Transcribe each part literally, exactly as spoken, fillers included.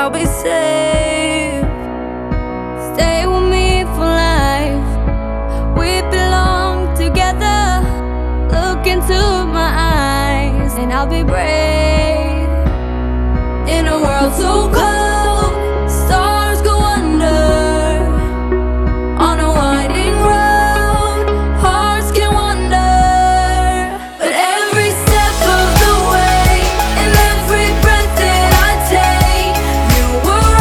I'll be safe. Stay with me for life. We belong together. Look into my eyes and I'll be brave. In a world so cold, stars go under. On a winding road, hearts can wander. But every step of the way and every breath that I take, you were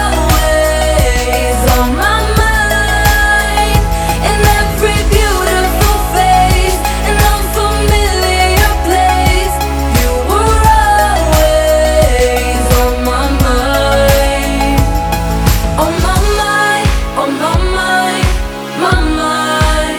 always on my mind. In every beautiful face and unfamiliar place, you were always on my mind. On my mind, on my mind, my mind.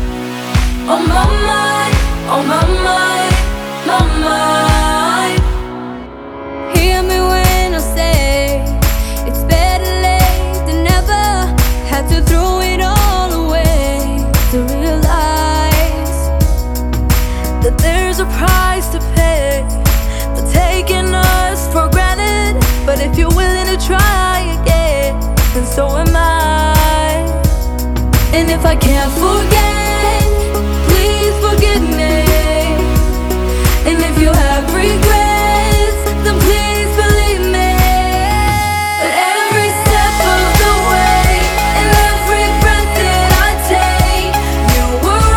On my mind, on my mind, my mind. Hear me when I say it's better late than never. Had to throw it all away to realize that there's a price to pay for taking us for granted. But if you're willing to try again, then so am I. And if I can't forget, please forgive me. And if you have regrets, then please believe me. But every step of the way and every breath that I take, you were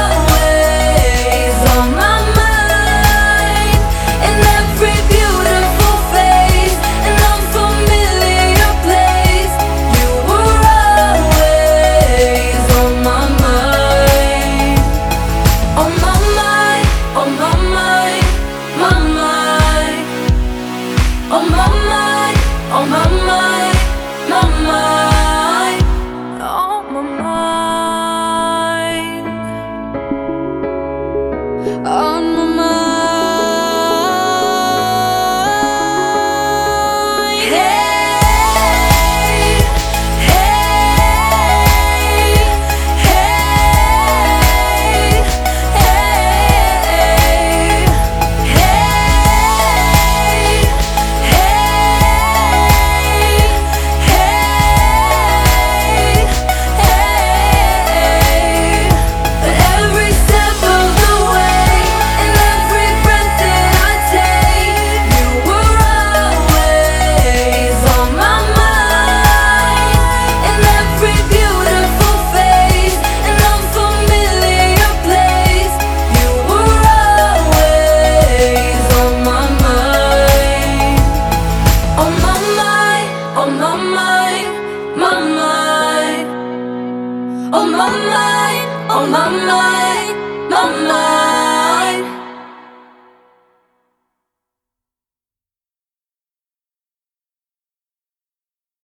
always on my mind. In every beautiful face and unfamiliar place, you were always on my mind. On my mind, on my mind, my mind. On my mind, on my mind, my mind. On my mind. On my mind. Hey, hey, hey, hey, hey, hey. But every step of the way and every breath that I take, you were always on my mind. In every beautiful face and unfamiliar place, you were always on my mind. On my mind, on my mind, my mind. On my mind, on my mind, my mind.